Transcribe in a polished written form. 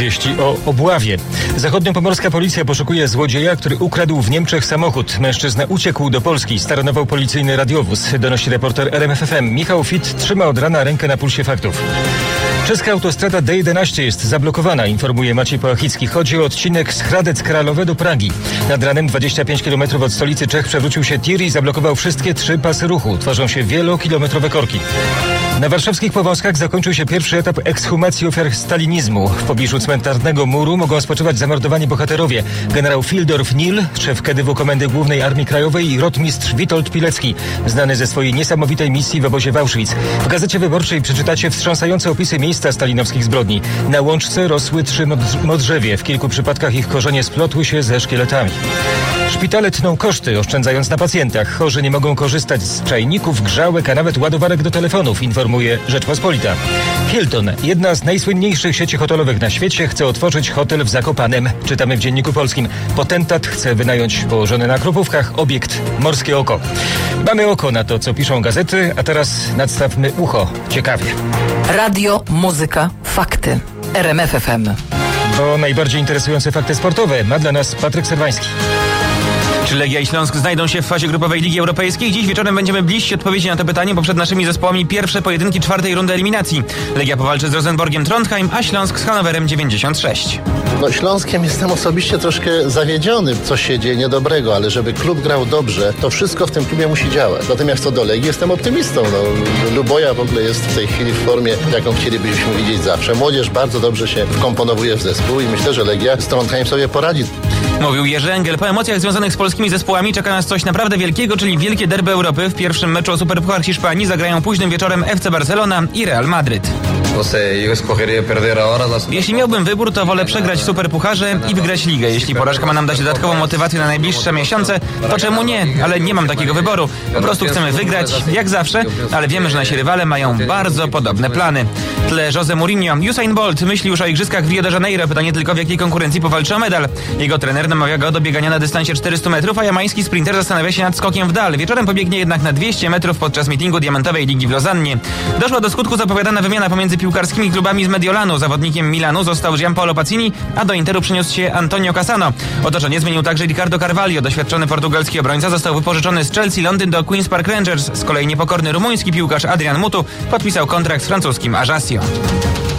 opowieści o obławie. Zachodniopomorska policja poszukuje złodzieja, który ukradł w Niemczech samochód. Mężczyzna uciekł do Polski, staronował policyjny radiowóz, donosi reporter RMF FM. Michał Fit trzyma od rana rękę na pulsie faktów. Czeska autostrada D11 jest zablokowana, informuje Maciej Połachicki. Chodzi o odcinek z Hradec-Králové do Pragi. Nad ranem 25 km od stolicy Czech przewrócił się tir i zablokował wszystkie 3 pasy ruchu. Tworzą się wielokilometrowe korki. Na warszawskich Powązkach zakończył się pierwszy etap ekshumacji ofiar stalinizmu. W pobliżu cmentarnego muru mogą spoczywać zamordowani bohaterowie. Generał Fildorf Nil, szef KDW Komendy Głównej Armii Krajowej i rotmistrz Witold Pilecki, znany ze swojej niesamowitej misji w obozie w Auschwitz. W Gazecie Wyborczej przeczytacie wstrząsające opisy miejsca stalinowskich zbrodni. Na Łączce rosły 3 modrzewie. W kilku przypadkach ich korzenie splotły się ze szkieletami. Szpitale tną koszty, oszczędzając na pacjentach. Chorzy nie mogą korzystać z czajników, grzałek, a nawet ładowarek do telefonów, informuje Rzeczpospolita. Hilton, jedna z najsłynniejszych sieci hotelowych na świecie, chce otworzyć hotel w Zakopanem. Czytamy w Dzienniku Polskim. Potentat chce wynająć położony na Kropówkach obiekt Morskie Oko. Mamy oko na to, co piszą gazety, a teraz nadstawmy ucho. Ciekawie. Radio, muzyka, fakty. RMF FM. Bo najbardziej interesujące fakty sportowe ma dla nas Patryk Serwański. Czy Legia i Śląsk znajdą się w fazie grupowej Ligi Europejskiej? Dziś wieczorem będziemy bliżsi odpowiedzi na to pytanie, bo przed naszymi zespołami pierwsze pojedynki 4. rundy eliminacji. Legia powalczy z Rosenborgiem Trondheim, a Śląsk z Hannoverem 96. Śląskiem jestem osobiście troszkę zawiedziony. Coś się dzieje niedobrego, ale żeby klub grał dobrze, to wszystko w tym klubie musi działać. Natomiast co do Legii, jestem optymistą. Luboja w ogóle jest w tej chwili w formie, jaką chcielibyśmy widzieć zawsze. Młodzież bardzo dobrze się wkomponowuje w zespół i myślę, że Legia z Trondheim sobie poradzi. Mówił Jerzy Engel. Po emocjach związanych z polskimi zespołami czeka nas coś naprawdę wielkiego, czyli wielkie derby Europy. W pierwszym meczu o Superpuchar Hiszpanii zagrają późnym wieczorem FC Barcelona i Real Madryt. Jeśli miałbym wybór, to wolę przegrać w Superpucharze i wygrać ligę. Jeśli porażka ma nam dać dodatkową motywację na najbliższe miesiące, to czemu nie? Ale nie mam takiego wyboru. Po prostu chcemy wygrać, jak zawsze, ale wiemy, że nasi rywale mają bardzo podobne plany. W tle Jose Mourinho. Usain Bolt myśli już o igrzyskach w Rio de Janeiro. Pytanie tylko, w jakiej konkurencji powalczy o medal. Jego trener namawia go do biegania na dystansie 400 metrów, a jamański sprinter zastanawia się nad skokiem w dal. Wieczorem pobiegnie jednak na 200 metrów podczas meetingu Diamentowej Ligi w Lozannie. Doszła do skutku zapowiadana wymiana pomiędzy piłkarskimi klubami z Mediolanu. Zawodnikiem Milanu został Gianpaolo Pazzini, a do Interu przeniósł się Antonio Cassano. Otoczenie zmienił także Ricardo Carvalho. Doświadczony portugalski obrońca został wypożyczony z Chelsea Londyn do Queen's Park Rangers. Z kolei niepokorny rumuński piłkarz Adrian Mutu podpisał kontrakt z francuskim Ajaccio.